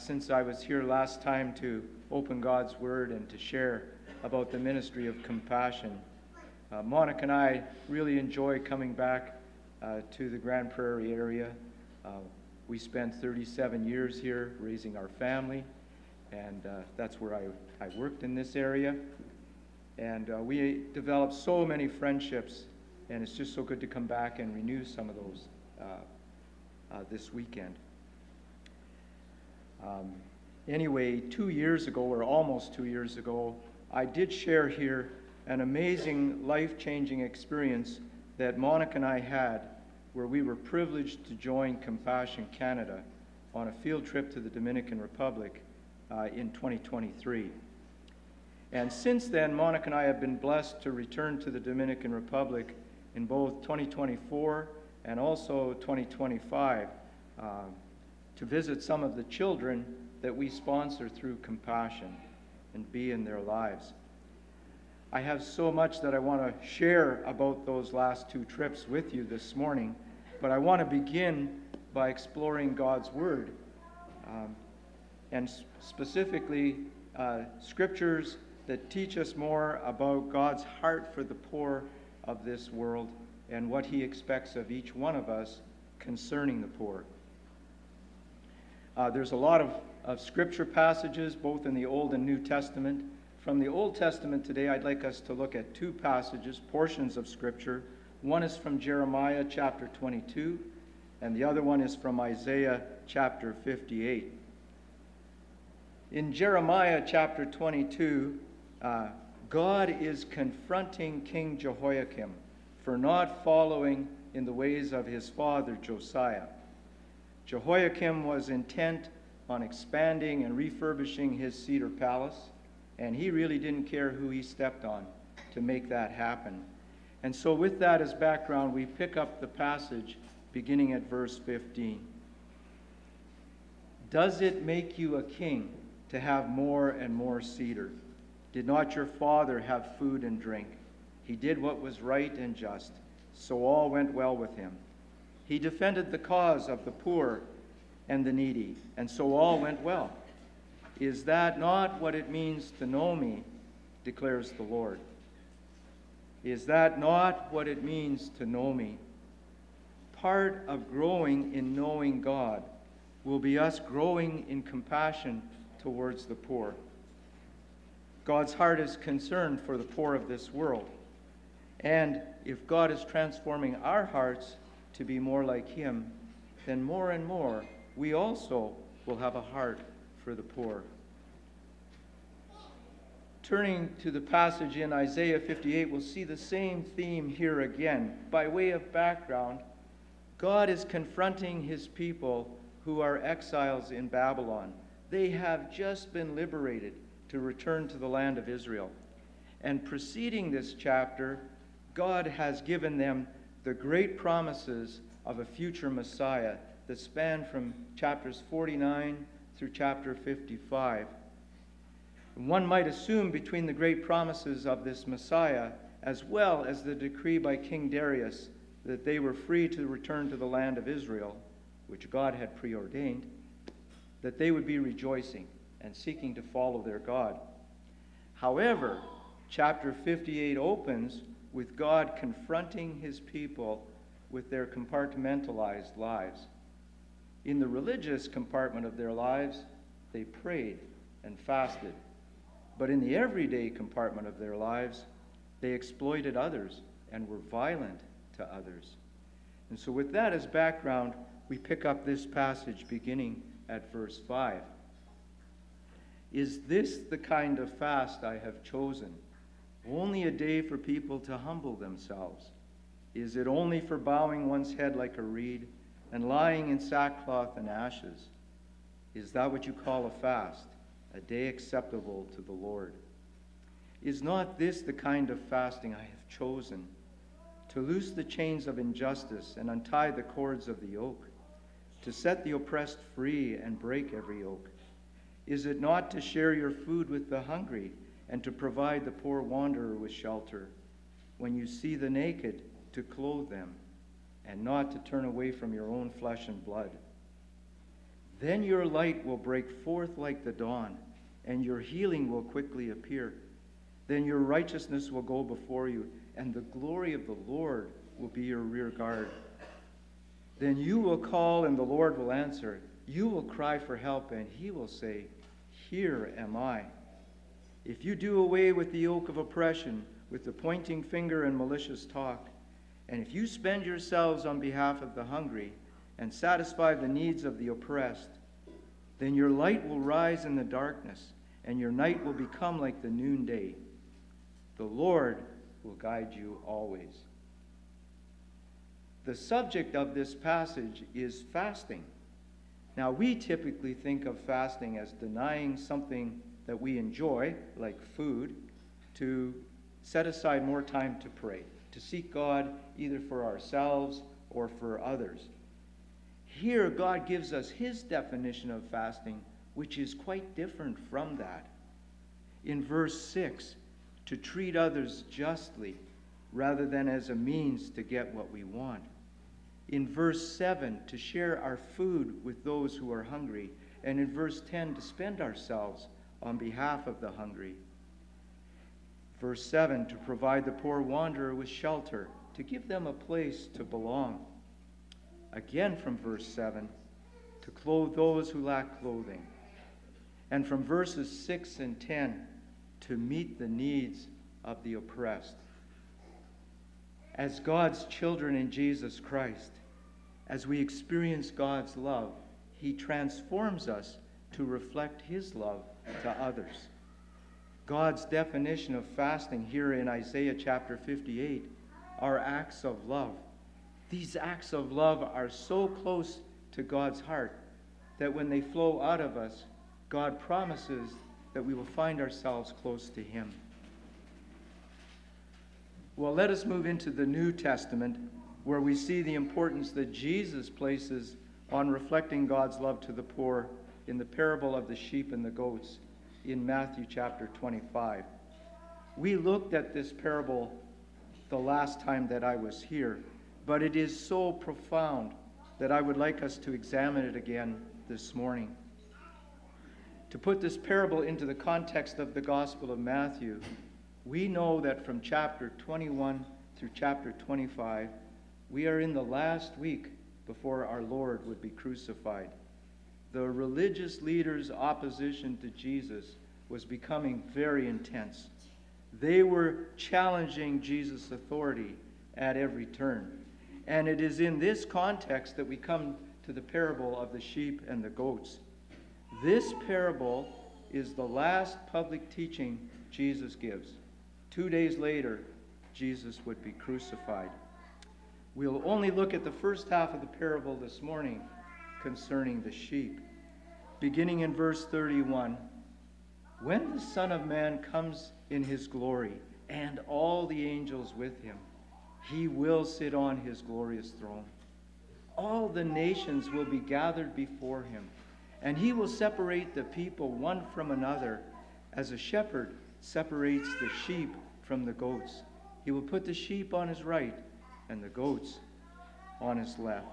Since I was here last time to open God's Word and to share about the ministry of compassion, Monica and I really enjoy coming back to the Grand Prairie area. We spent 37 years here raising our family, and that's where I worked in this area. And we developed so many friendships, and it's just so good to come back and renew some of those this weekend. Anyway, 2 years ago, or almost 2 years ago, I did share here an amazing, life-changing experience that Monica and I had where we were privileged to join Compassion Canada on a field trip to the Dominican Republic in 2023. And since then, Monica and I have been blessed to return to the Dominican Republic in both 2024 and also 2025 to visit some of the children that we sponsor through Compassion and be in their lives. I have so much that I want to share about those last two trips with you this morning, but I want to begin by exploring God's Word, and specifically scriptures that teach us more about God's heart for the poor of this world and what He expects of each one of us concerning the poor. There's a lot of scripture passages, both in the Old and New Testament. From the Old Testament today, I'd like us to look at two passages, portions of scripture. One is from Jeremiah chapter 22, and the other one is from Isaiah chapter 58. In Jeremiah chapter 22, God is confronting King Jehoiakim for not following in the ways of his father Josiah. Jehoiakim was intent on expanding and refurbishing his cedar palace, and he really didn't care who he stepped on to make that happen. And so with that as background, we pick up the passage beginning at verse 15. Does it make you a king to have more and more cedar? Did not your father have food and drink? He did what was right and just, so all went well with him. He defended the cause of the poor and the needy, and so all went well. Is that not what it means to know me, declares the Lord? Is that not what it means to know me? Part of growing in knowing God will be us growing in compassion towards the poor. God's heart is concerned for the poor of this world. And if God is transforming our hearts to be more like Him, then more and more we also will have a heart for the poor. Turning to the passage in Isaiah 58, we'll see the same theme here again. By way of background, God is confronting His people who are exiles in Babylon. They have just been liberated to return to the land of Israel. And preceding this chapter, God has given them the great promises of a future Messiah that span from chapters 49 through chapter 55. One might assume between the great promises of this Messiah, as well as the decree by King Darius that they were free to return to the land of Israel, which God had preordained, that they would be rejoicing and seeking to follow their God. However, chapter 58 opens with God confronting His people with their compartmentalized lives. In the religious compartment of their lives, they prayed and fasted. But in the everyday compartment of their lives, they exploited others and were violent to others. And so with that as background, we pick up this passage beginning at verse 5. Is this the kind of fast I have chosen? Only a day for people to humble themselves? Is it only for bowing one's head like a reed and lying in sackcloth and ashes? Is that what you call a fast, a day acceptable to the Lord? Is not this the kind of fasting I have chosen? To loose the chains of injustice and untie the cords of the yoke, to set the oppressed free and break every yoke? Is it not to share your food with the hungry and to provide the poor wanderer with shelter? When you see the naked, to clothe them, and not to turn away from your own flesh and blood? Then your light will break forth like the dawn, and your healing will quickly appear. Then your righteousness will go before you, and the glory of the Lord will be your rear guard. Then you will call, and the Lord will answer. You will cry for help, and he will say, Here am I. If you do away with the yoke of oppression, with the pointing finger and malicious talk, and if you spend yourselves on behalf of the hungry, and satisfy the needs of the oppressed, then your light will rise in the darkness, and your night will become like the noonday. The Lord will guide you always. The subject of this passage is fasting. Now, we typically think of fasting as denying something that we enjoy, like food, to set aside more time to pray, to seek God either for ourselves or for others. Here, God gives us his definition of fasting, which is quite different from that. In verse 6, to treat others justly rather than as a means to get what we want. In verse 7, to share our food with those who are hungry. And in verse 10, to spend ourselves on behalf of the hungry. Verse 7, to provide the poor wanderer with shelter, to give them a place to belong. Again from verse 7, to clothe those who lack clothing. And from verses 6 and 10, to meet the needs of the oppressed. As God's children in Jesus Christ, as we experience God's love, he transforms us to reflect his love to others. God's definition of fasting here in Isaiah chapter 58 are acts of love. These acts of love are so close to God's heart that when they flow out of us, God promises that we will find ourselves close to him. Well, let us move into the New Testament, where we see the importance that Jesus places on reflecting God's love to the poor in the parable of the sheep and the goats in Matthew chapter 25. We looked at this parable the last time that I was here, but it is so profound that I would like us to examine it again this morning. To put this parable into the context of the Gospel of Matthew, we know that from chapter 21 through chapter 25, we are in the last week before our Lord would be crucified. The religious leaders' opposition to Jesus was becoming very intense. They were challenging Jesus' authority at every turn. And it is in this context that we come to the parable of the sheep and the goats. This parable is the last public teaching Jesus gives. 2 days later, Jesus would be crucified. We'll only look at the first half of the parable this morning concerning the sheep. Beginning in verse 31, when the Son of Man comes in his glory and all the angels with him, he will sit on his glorious throne. All the nations will be gathered before him, and he will separate the people one from another, as a shepherd separates the sheep from the goats. He will put the sheep on his right and the goats on his left.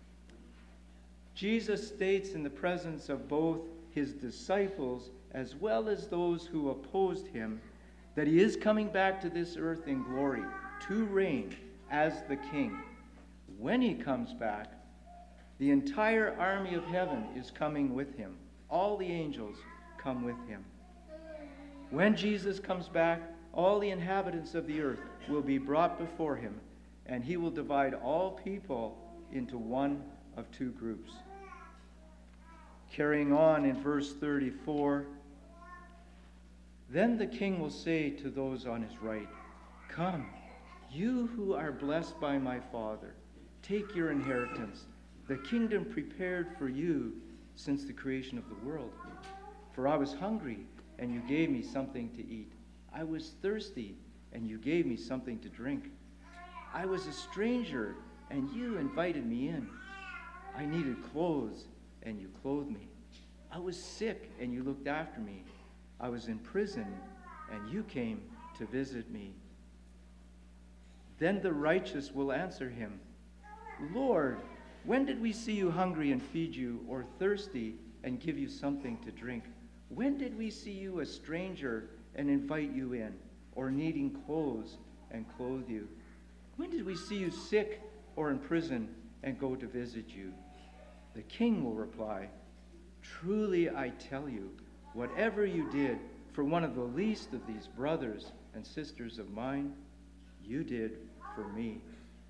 Jesus states in the presence of both his disciples as well as those who opposed him that he is coming back to this earth in glory to reign as the king. When he comes back, the entire army of heaven is coming with him. All the angels come with him. When Jesus comes back, all the inhabitants of the earth will be brought before him, and he will divide all people into one of two groups. Carrying on in verse 34, then the king will say to those on his right, come, you who are blessed by my Father, take your inheritance, the kingdom prepared for you since the creation of the world. For I was hungry, and you gave me something to eat. I was thirsty, and you gave me something to drink. I was a stranger, and you invited me in. I needed clothes, and you clothed me. I was sick, and you looked after me. I was in prison, and you came to visit me. Then the righteous will answer him, Lord, When did we see you hungry and feed you, or thirsty and give you something to drink? When did we see you a stranger and invite you in, or needing clothes and clothe you? When did we see you sick or in prison and go to visit you?" The king will reply, "Truly I tell you, whatever you did for one of the least of these brothers and sisters of mine, you did for me."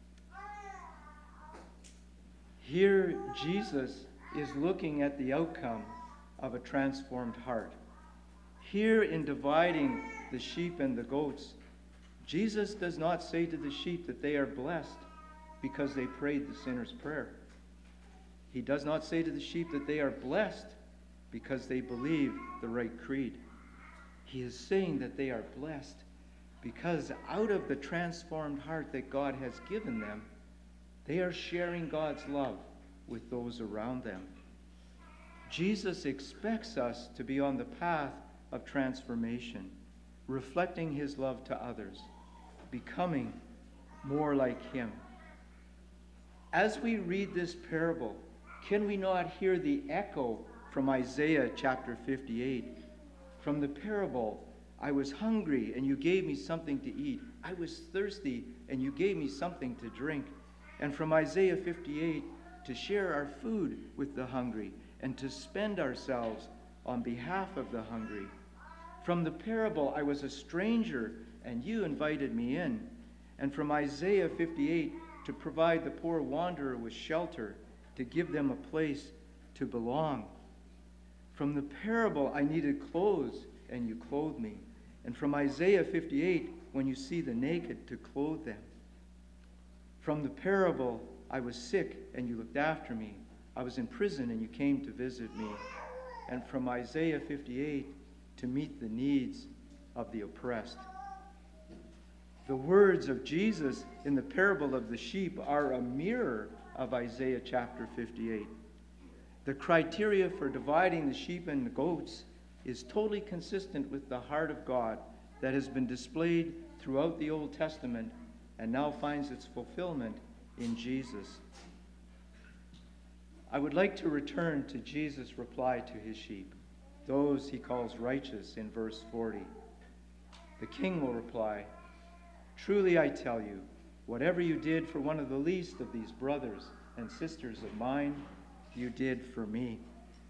Here, Jesus is looking at the outcome of a transformed heart. Here, in dividing the sheep and the goats, Jesus does not say to the sheep that they are blessed because they prayed the sinner's prayer. He does not say to the sheep that they are blessed because they believe the right creed. He is saying that they are blessed because out of the transformed heart that God has given them, they are sharing God's love with those around them. Jesus expects us to be on the path of transformation, reflecting his love to others, becoming more like him. As we read this parable, can we not hear the echo from Isaiah chapter 58? From the parable, "I was hungry and you gave me something to eat. I was thirsty and you gave me something to drink." And from Isaiah 58, to share our food with the hungry and to spend ourselves on behalf of the hungry. From the parable, "I was a stranger and you invited me in." And from Isaiah 58, to provide the poor wanderer with shelter, to give them a place to belong. From the parable, "I needed clothes and you clothed me." And from Isaiah 58, "When you see the naked, to clothe them." From the parable, "I was sick and you looked after me. I was in prison and you came to visit me." And from Isaiah 58, "To meet the needs of the oppressed." The words of Jesus in the parable of the sheep are a mirror of Isaiah chapter 58. The criteria for dividing the sheep and the goats is totally consistent with the heart of God that has been displayed throughout the Old Testament and now finds its fulfillment in Jesus. I would like to return to Jesus' reply to his sheep, those he calls righteous in verse 40. The king will reply, "Truly I tell you, whatever you did for one of the least of these brothers and sisters of mine, you did for me."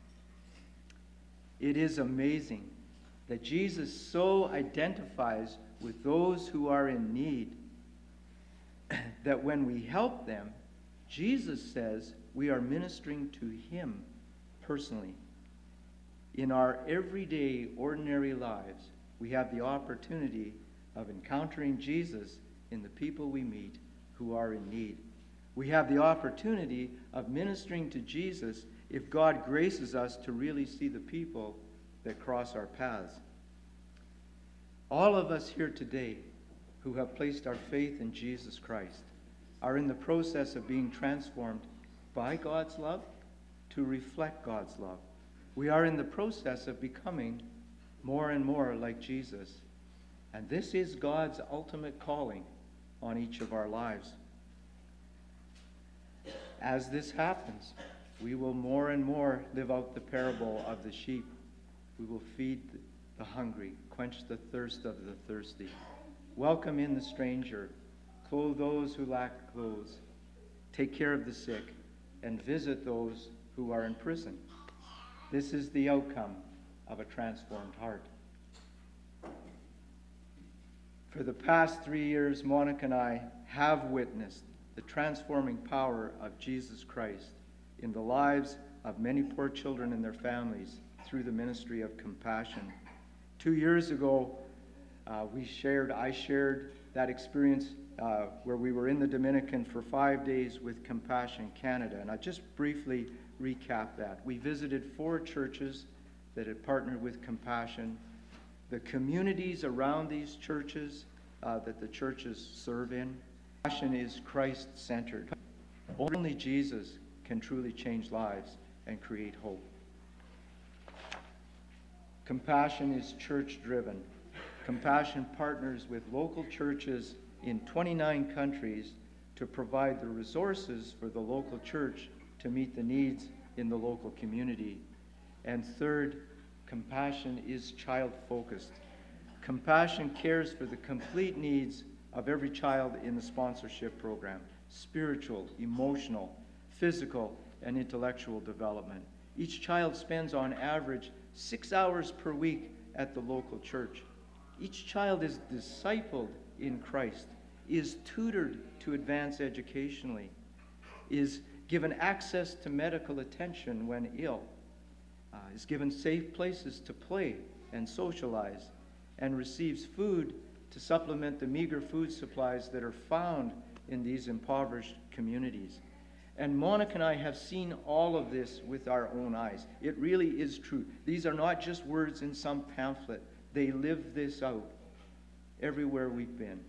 It is amazing that Jesus so identifies with those who are in need that when we help them, Jesus says we are ministering to him personally. In our everyday, ordinary lives, we have the opportunity of encountering Jesus in the people we meet who are in need. We have the opportunity of ministering to Jesus if God graces us to really see the people that cross our paths. All of us here today who have placed our faith in Jesus Christ are in the process of being transformed by God's love to reflect God's love. We are in the process of becoming more and more like Jesus. And this is God's ultimate calling on each of our lives. As this happens, we will more and more live out the parable of the sheep. We will feed the hungry, quench the thirst of the thirsty, welcome in the stranger, clothe those who lack clothes, take care of the sick, and visit those who are in prison. This is the outcome of a transformed heart. For the past 3 years, Monica and I have witnessed the transforming power of Jesus Christ in the lives of many poor children and their families through the ministry of Compassion. 2 years ago, I shared that experience where we were in the Dominican for 5 days with Compassion Canada. And I just briefly recap that. We visited 4 churches that had partnered with Compassion. The communities around these churches that the churches serve in. Compassion is Christ-centered. Only Jesus can truly change lives and create hope. Compassion is church-driven. Compassion partners with local churches in 29 countries to provide the resources for the local church to meet the needs in the local community. And third, compassion is child-focused. Compassion cares for the complete needs of every child in the sponsorship program: spiritual, emotional, physical, and intellectual development. Each child spends on average 6 hours per week at the local church. Each child is discipled in Christ, is tutored to advance educationally, is given access to medical attention when ill, is given safe places to play and socialize, and receives food to supplement the meager food supplies that are found in these impoverished communities. And Monica and I have seen all of this with our own eyes. It really is true. These are not just words in some pamphlet. They live this out everywhere we've been.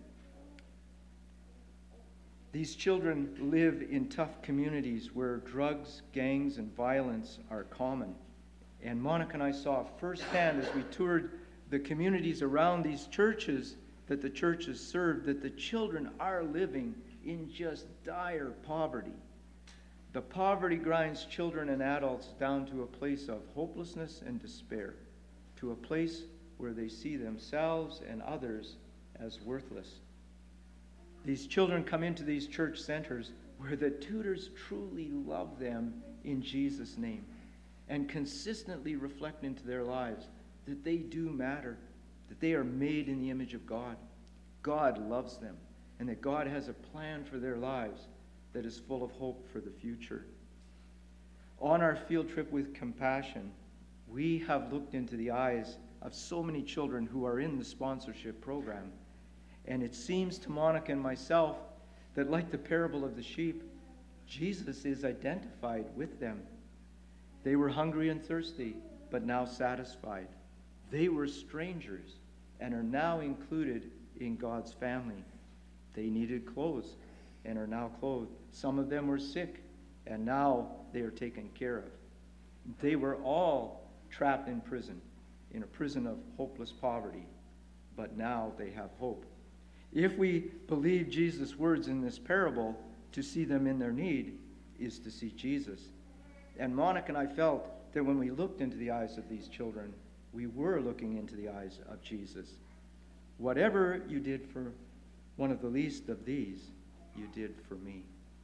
These children live in tough communities where drugs, gangs, and violence are common. And Monica and I saw firsthand as we toured the communities around these churches that the churches serve, that the children are living in just dire poverty. The poverty grinds children and adults down to a place of hopelessness and despair, to a place where they see themselves and others as worthless. These children come into these church centers where the tutors truly love them in Jesus' name and consistently reflect into their lives that they do matter, that they are made in the image of God. God loves them, and that God has a plan for their lives that is full of hope for the future. On our field trip with Compassion, we have looked into the eyes of so many children who are in the sponsorship program. And it seems to Monica and myself that, like the parable of the sheep, Jesus is identified with them. They were hungry and thirsty, but now satisfied. They were strangers and are now included in God's family. They needed clothes and are now clothed. Some of them were sick, and now they are taken care of. They were all trapped in prison, in a prison of hopeless poverty, but now they have hope. If we believe Jesus' words in this parable, to see them in their need is to see Jesus. And Monica and I felt that when we looked into the eyes of these children, we were looking into the eyes of Jesus. Whatever you did for one of the least of these, you did for me.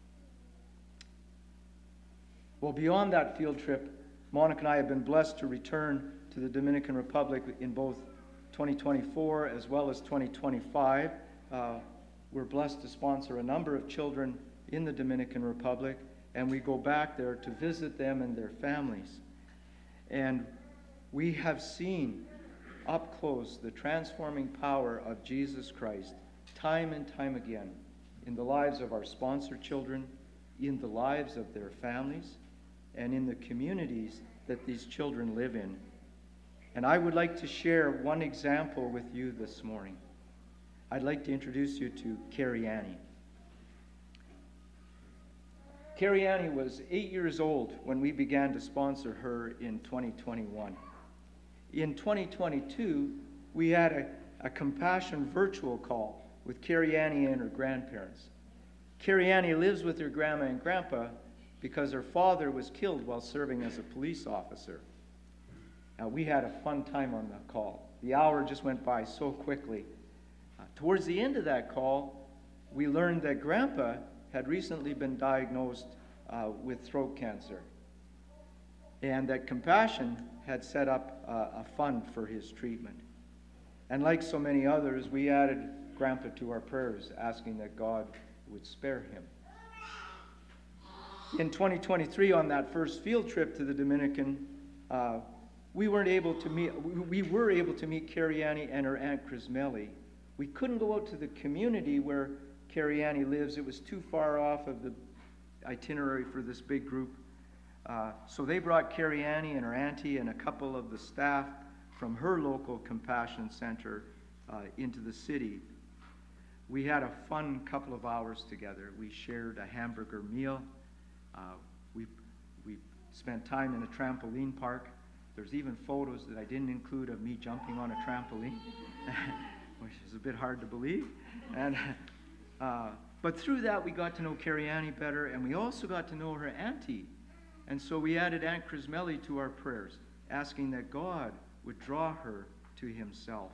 Well, beyond that field trip, Monica and I have been blessed to return to the Dominican Republic in both 2024 as well as 2025. We're blessed to sponsor a number of children in the Dominican Republic, and we go back there to visit them and their families. And we have seen up close the transforming power of Jesus Christ time and time again in the lives of our sponsored children, in the lives of their families, and in the communities that these children live in. And I would like to share one example with you this morning. I'd like to introduce you to Carrie Annie. Carrie Annie was 8 years old when we began to sponsor her in 2021. In 2022, we had a Compassion virtual call with Carrie Annie and her grandparents. Carrie Annie lives with her grandma and grandpa because her father was killed while serving as a police officer. Now, we had a fun time on the call. The hour just went by so quickly. Towards the end of that call, we learned that Grandpa had recently been diagnosed with throat cancer, and that Compassion had set up a fund for his treatment. And like so many others, we added Grandpa to our prayers, asking that God would spare him. In 2023, on that first field trip to the Dominican, we were able to meet Carrie Annie and her Aunt Crismelli. We couldn't go out to the community where Carrie Annie lives. It was too far off of the itinerary for this big group. So they brought Carrie Annie and her auntie and a couple of the staff from her local Compassion Center into the city. We had a fun couple of hours together. We shared a hamburger meal. We spent time in a trampoline park. There's even photos that I didn't include of me jumping on a trampoline, which is a bit hard to believe. But through that, we got to know Carrie Annie better, and we also got to know her auntie, And so we added Aunt Crismelli to our prayers, asking that God would draw her to himself.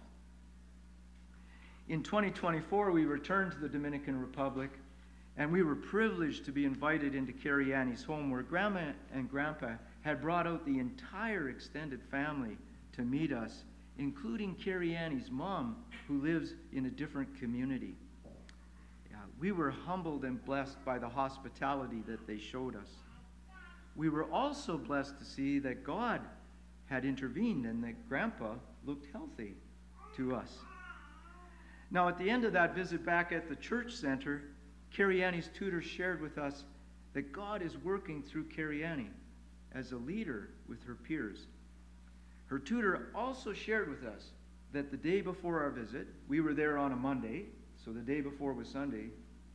In 2024, we returned to the Dominican Republic, and we were privileged to be invited into Carrie Annie's home, where Grandma and Grandpa had brought out the entire extended family to meet us, including Carrie Annie's mom, who lives in a different community. We were humbled and blessed by the hospitality that they showed us. We were also blessed to see that God had intervened and that Grandpa looked healthy to us. Now, at the end of that visit back at the church center, Carrie Annie's tutor shared with us that God is working through Carrie Annie as a leader with her peers. Her tutor also shared with us that the day before our visit, we were there on a Monday, so the day before was Sunday,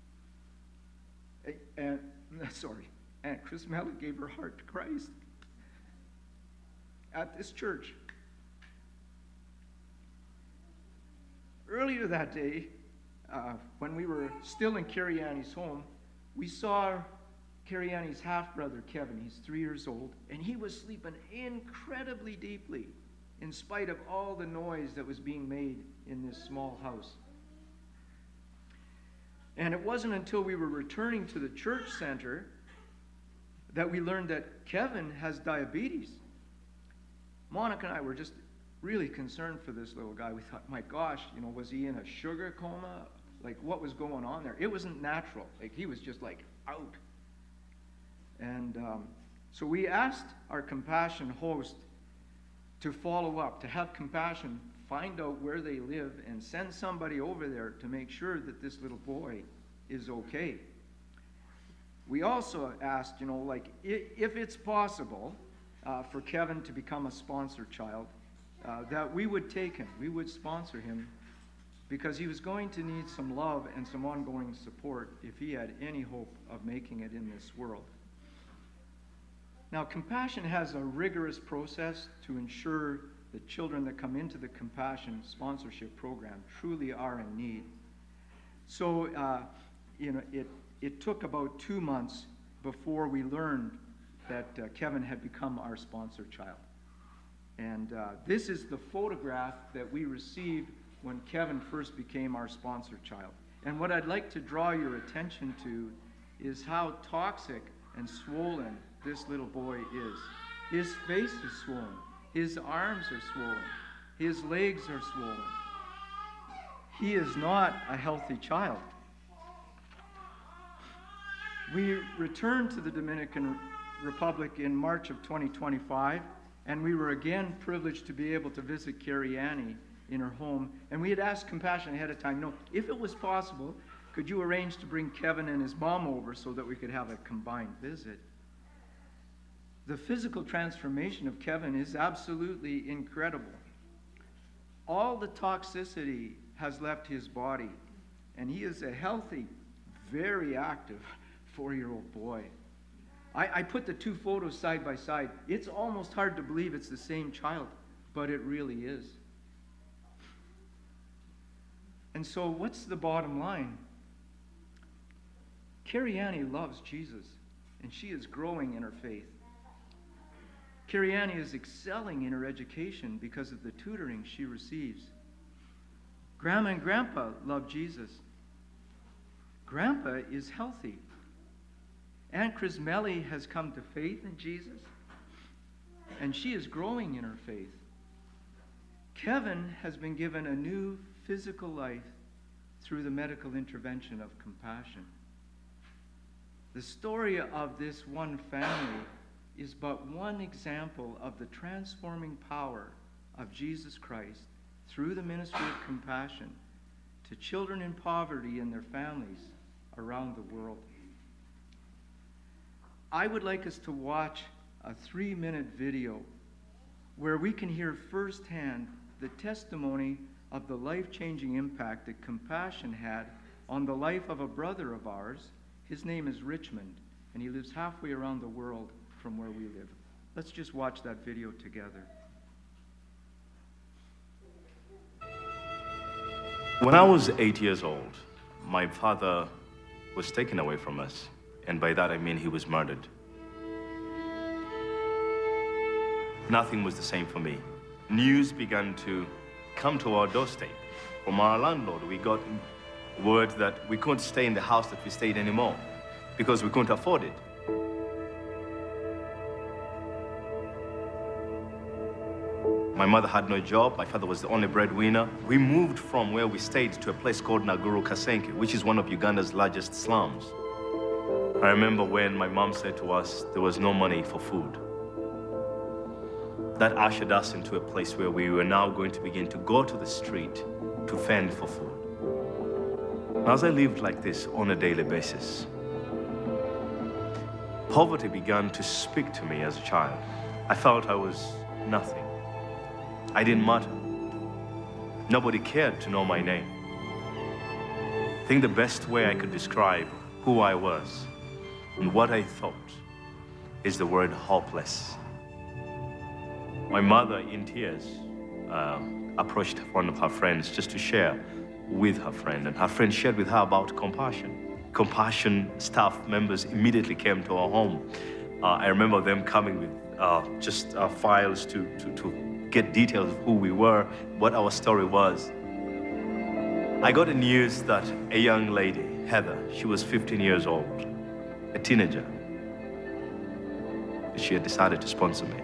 Aunt Crismelli gave her heart to Christ at this church. Earlier that day, when we were still in Carrie Annie's home, we saw Carrie Annie's half-brother, Kevin. He's 3 years old, and he was sleeping incredibly deeply in spite of all the noise that was being made in this small house. And it wasn't until we were returning to the church center that we learned that Kevin has diabetes. Monica and I were just really concerned for this little guy. We thought, my gosh, was he in a sugar coma? Like, what was going on there? It wasn't natural. Like, he was just like out. And so we asked our Compassion host to follow up, to have Compassion find out where they live and send somebody over there to make sure that this little boy is okay. We also asked, if it's possible for Kevin to become a sponsor child, that we would take him, we would sponsor him, because he was going to need some love and some ongoing support if he had any hope of making it in this world. Now, Compassion has a rigorous process to ensure the children that come into the Compassion sponsorship program truly are in need. So, it took about 2 months before we learned that Kevin had become our sponsor child. And this is the photograph that we received when Kevin first became our sponsor child. And what I'd like to draw your attention to is how toxic and swollen this little boy is. His face is swollen. His arms are swollen. His legs are swollen. He is not a healthy child. We returned to the Dominican Republic in March of 2025, and we were again privileged to be able to visit Carrie Annie in her home. And we had asked Compassion ahead of time, if it was possible, could you arrange to bring Kevin and his mom over so that we could have a combined visit? The physical transformation of Kevin is absolutely incredible. All the toxicity has left his body, and he is a healthy, very active 4-year-old boy. I put the two photos side by side. It's almost hard to believe it's the same child, but it really is. And so what's the bottom line? Carrie Annie loves Jesus, and she is growing in her faith. Carrie Annie is excelling in her education because of the tutoring she receives. Grandma and Grandpa love Jesus. Grandpa is healthy. Aunt Crismelli has come to faith in Jesus, and she is growing in her faith. Kevin has been given a new physical life through the medical intervention of Compassion. The story of this one family is but one example of the transforming power of Jesus Christ through the ministry of Compassion to children in poverty and their families around the world. I would like us to watch a 3-minute video where we can hear firsthand the testimony of the life-changing impact that Compassion had on the life of a brother of ours. His name is Richmond, and he lives halfway around the world from where we live. Let's just watch that video together. When I was 8 years old, my father was taken away from us, and by that I mean he was murdered. nothing was the same for me. News began to come to our doorstep. From our landlord, we got word that we couldn't stay in the house that we stayed anymore because we couldn't afford it. My mother had no job. My father was the only breadwinner. We moved from where we stayed to a place called Naguru Kasenke, which is one of Uganda's largest slums. I remember when my mom said to us there was no money for food. That ushered us into a place where we were now going to begin to go to the street to fend for food. As I lived like this on a daily basis, poverty began to speak to me as a child. I felt I was nothing. I didn't matter. Nobody cared to know my name. I think the best way I could describe who I was and what I thought is the word hopeless. My mother, in tears, approached one of her friends just to share with her friend, and her friend shared with her about compassion. Compassion staff members immediately came to our home. I remember them coming with just files to get details of who we were, what our story was. I got the news that a young lady, Heather, she was 15 years old, a teenager. She had decided to sponsor me.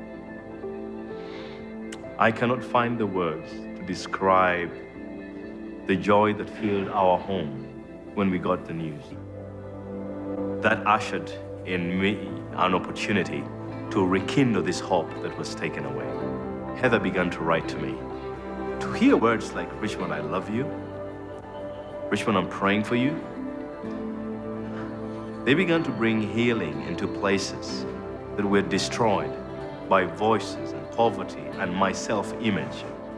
I cannot find the words to describe the joy that filled our home when we got the news. That ushered in me an opportunity to rekindle this hope that was taken away. Heather began to write to me. To hear words like, "Richmond, I love you," "Richmond, I'm praying for you," they began to bring healing into places that were destroyed by voices and poverty and my self-image.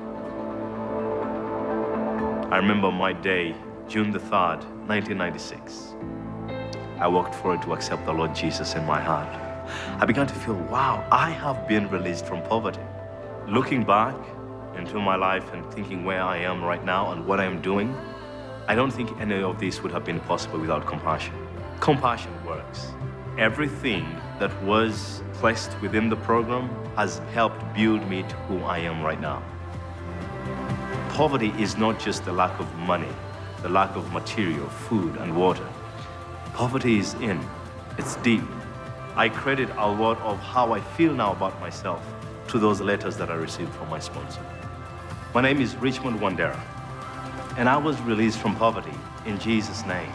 I remember my day, June the 3rd, 1996. I walked forward to accept the Lord Jesus in my heart. I began to feel, wow, I have been released from poverty. Looking back into my life and thinking where I am right now and what I am doing, I don't think any of this would have been possible without compassion. Compassion works. Everything that was placed within the program has helped build me to who I am right now. Poverty is not just the lack of money, the lack of material, food, and water. Poverty is in, it's deep. I credit a lot of how I feel now about myself to those letters that I received from my sponsor. My name is Richmond Wandera, and I was released from poverty in Jesus' name.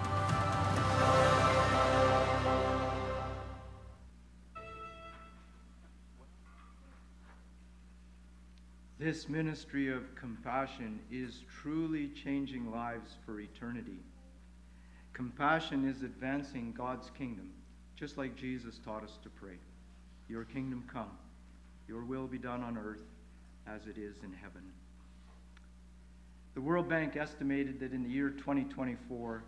This ministry of compassion is truly changing lives for eternity. Compassion is advancing God's kingdom, just like Jesus taught us to pray. Your kingdom come, your will be done on earth as it is in heaven. The World Bank estimated that in the year 2024,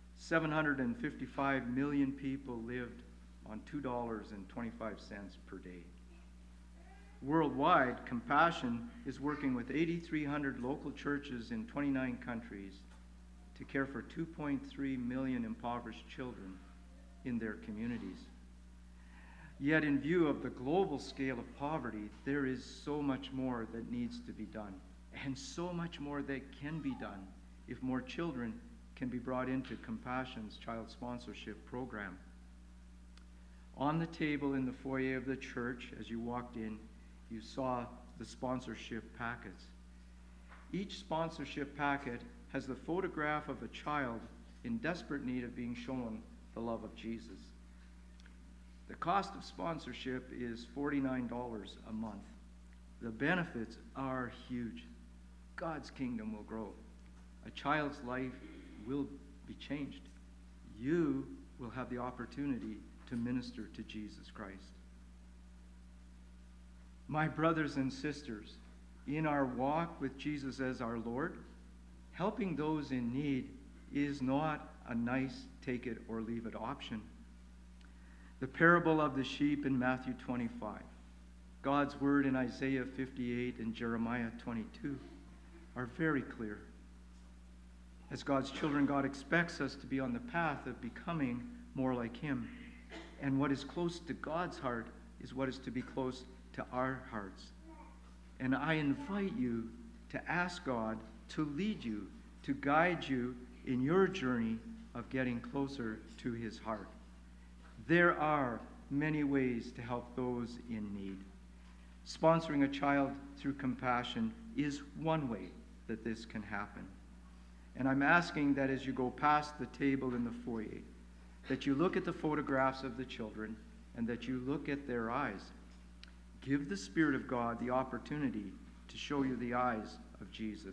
755 million people lived on $2.25 per day. Worldwide, Compassion is working with 8,300 local churches in 29 countries to care for 2.3 million impoverished children in their communities. Yet in view of the global scale of poverty, there is so much more that needs to be done, and so much more that can be done if more children can be brought into Compassion's child sponsorship program. On the table in the foyer of the church, as you walked in, you saw the sponsorship packets. Each sponsorship packet has the photograph of a child in desperate need of being shown the love of Jesus. The cost of sponsorship is $49 a month. The benefits are huge. God's kingdom will grow. A child's life will be changed. You will have the opportunity to minister to Jesus Christ. My brothers and sisters, in our walk with Jesus as our Lord, helping those in need is not a nice take it or leave it option. The parable of the sheep in Matthew 25, God's word in Isaiah 58 and Jeremiah 22 are very clear. As God's children, God expects us to be on the path of becoming more like Him. And what is close to God's heart is what is to be close to our hearts. And I invite you to ask God to lead you, to guide you in your journey of getting closer to his heart. There are many ways to help those in need. Sponsoring a child through compassion is one way that this can happen. And I'm asking that as you go past the table in the foyer, that you look at the photographs of the children and that you look at their eyes. Give the Spirit of God the opportunity to show you the eyes of Jesus.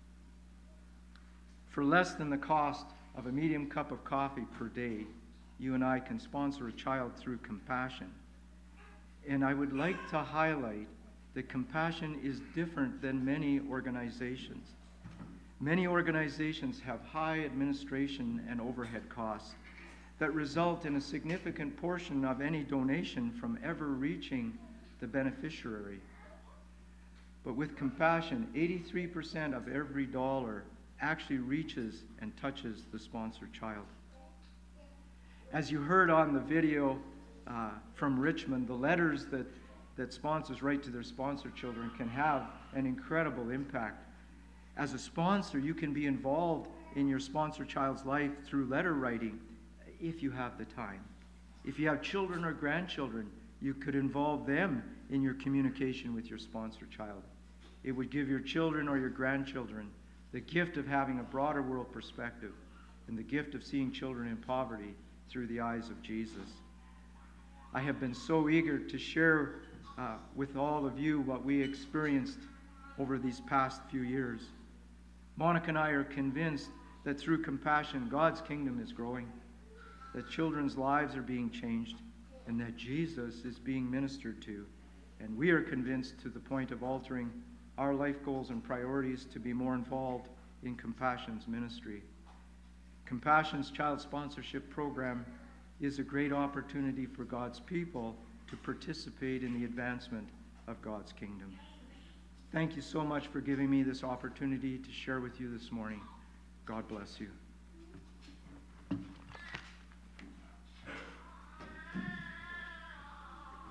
For less than the cost of a medium cup of coffee per day, you and I can sponsor a child through compassion. And I would like to highlight that compassion is different than many organizations. Many organizations have high administration and overhead costs that result in a significant portion of any donation from ever reaching the beneficiary. But with compassion, 83% of every dollar actually reaches and touches the sponsored child. As you heard on the video from Richmond, the letters that sponsors write to their sponsored children can have an incredible impact. As a sponsor, you can be involved in your sponsored child's life through letter writing if you have the time. If you have children or grandchildren, you could involve them in your communication with your sponsored child. It would give your children or your grandchildren the gift of having a broader world perspective and the gift of seeing children in poverty through the eyes of Jesus. I have been so eager to share with all of you what we experienced over these past few years. Monica and I are convinced that through compassion, God's kingdom is growing, that children's lives are being changed, and that Jesus is being ministered to. And we are convinced to the point of altering our life goals and priorities to be more involved in Compassion's ministry. Compassion's child sponsorship program is a great opportunity for God's people to participate in the advancement of God's kingdom. Thank you so much for giving me this opportunity to share with you this morning. God bless you.